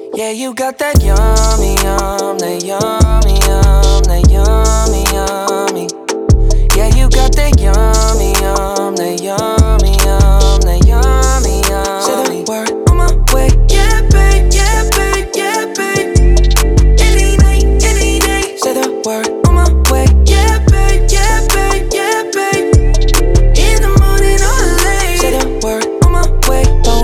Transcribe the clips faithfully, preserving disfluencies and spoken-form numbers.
Yeah, you got that yummy, yum, that yummy, yum, that yummy, yummy. Yeah, you got that yummy, yum, that yummy, yum, that yummy, yummy. Say the word on my way. Yeah, babe, yeah, babe, yeah, babe. Any night, any day. Say the word on my way. Yeah, babe, yeah, babe, yeah, babe. In the morning or late. Say the word on my way.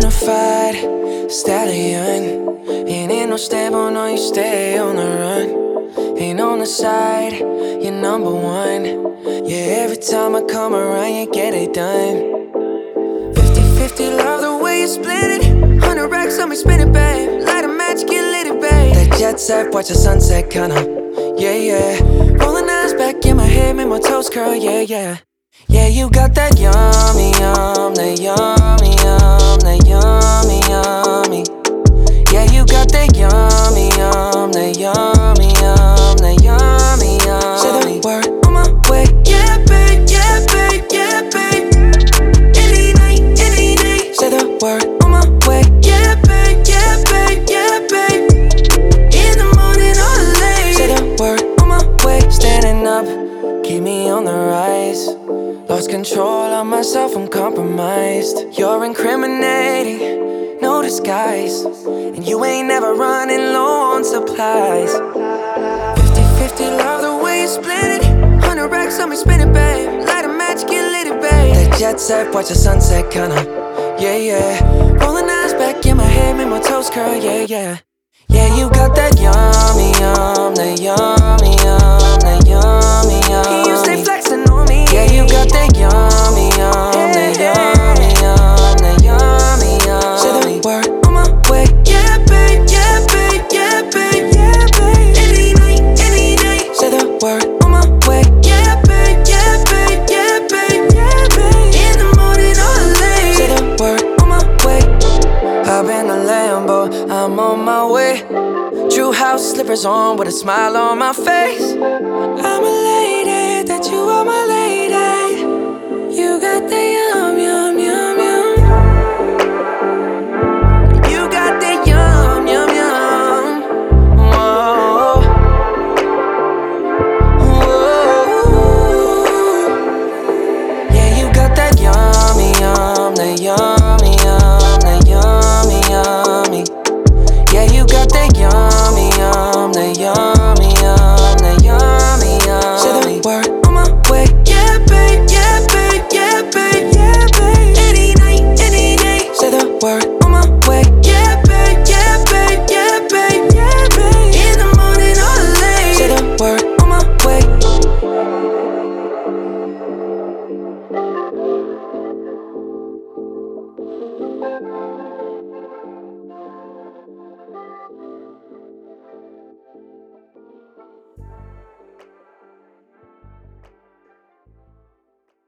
Bonafide stallion. Ain't in no stable, no, you stay on the run. Ain't on the side, you're number one. Yeah, every time I come around, you get it done. Fifty fifty, love the way you split it. Hundred racks on me, spin it, babe. Light a match, get lit, it, babe. That jet set, watch the sunset, kinda. Yeah, yeah. Rolling eyes back in my head, make my toes curl, yeah, yeah. Yeah, you got that yummy, yum, that yummy, yum, that yummy, yummy. Yeah, you got that yummy, yum, that yummy, yum, that yummy, yummy. Say the word on my way. Yeah, babe, yeah, babe, yeah, babe. Any night, any day. Say the word on my way. Yeah, babe, yeah, babe, yeah, babe. In the morning or late. Say the word on my way. Standing up, keep me on the rise. Lost control of myself, I'm compromised. You're incriminating, no disguise. And you ain't never running low on supplies. Fifty fifty, love the way you split it. Hundred racks on me, spin it, babe. Light a match, get lit, it, babe. That jet set, watch the sunset, kinda. Yeah, yeah. Rolling eyes back in my head, make my toes curl, yeah, yeah. Yeah, you got that yummy, yum, that yummy, yum, that yummy, yummy. You stay flexing on me. Yeah, you got that yummy, yum, that yummy, yum, that yummy, yum. Say the word on my way. Yeah, babe, yeah, babe, yeah, babe, yeah, babe. Any night, any day. Say the word on my way. Yeah, babe, yeah, babe, yeah, babe, yeah, babe. In the morning or late. Say the word on my way. Hop in the Lambo, I'm on my way. True house slippers on with a smile on my face. I'm elated that you are my lady. You got the